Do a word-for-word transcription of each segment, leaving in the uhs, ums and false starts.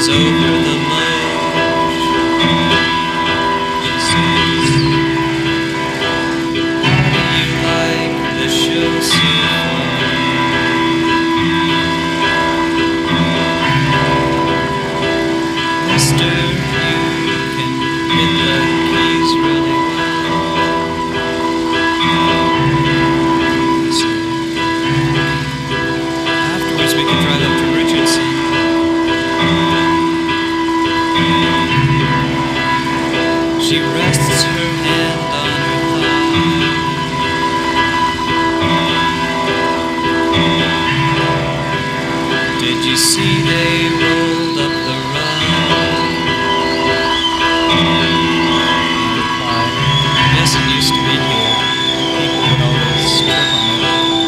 glances over the ledge. She says, "How do you like the show so far?" Mister, you can hit the keys really well. So, afterwards we can drive up to Richardson. She rests her hand on her thigh. Did you see they rolled up the rug? I replied, yes, it used to be here. People would always trip on it.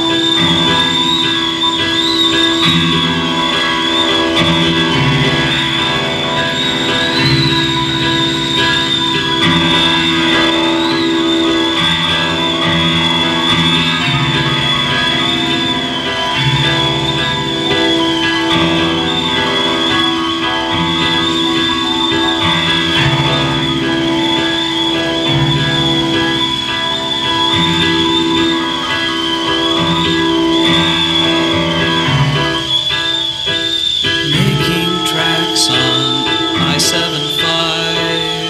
Making tracks on I seventy-five.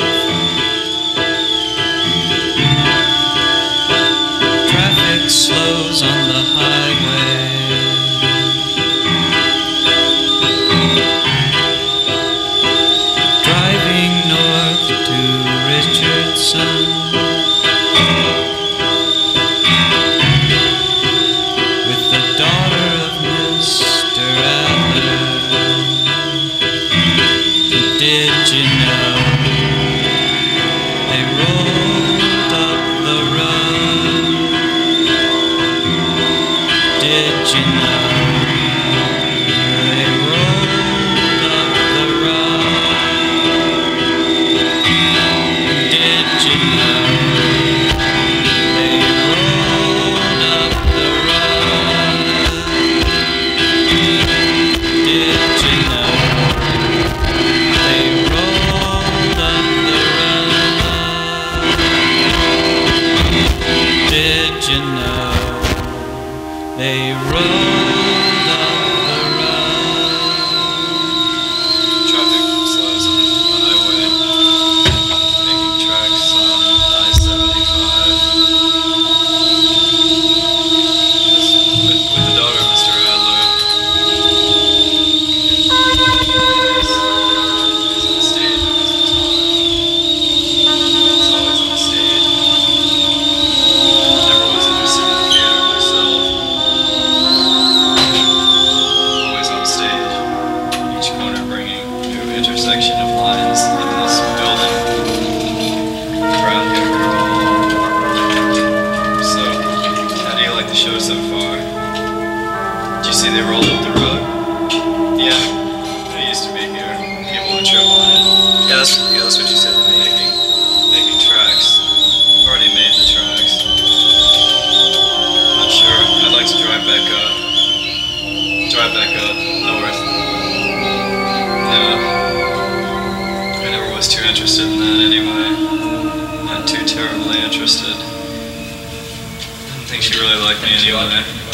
Traffic slows on the highway. Driving north to Richardson. With the daughter of Mister Adler. Did you know they rolled up the rug? Did you know they rolled up the rug? Did you know they rolled up the rug? Did you know they rolled up the rug? Did you know they rolled up the rug? Traffic slows on the highway, making tracks on I seventy-five. Just with, with the daughter of Mister Adler. He's, he's on stage most of the time. He's always on stage. Never was interested in the theater myself. Always on stage. Each corner bringing new intersection of lines in this building. Crowd here. So, how do you like the show so far? Did you see they rolled up the rug? Yeah, they used to be here. People would trip on it. Yeah, that's, yeah, that's what you said to me. Making, making tracks. Already made the tracks. Not sure. I'd like to drive back up. Drive back up north. Yeah. I never was too interested in that anyway. Not too terribly interested. I didn't think she really liked me anyway.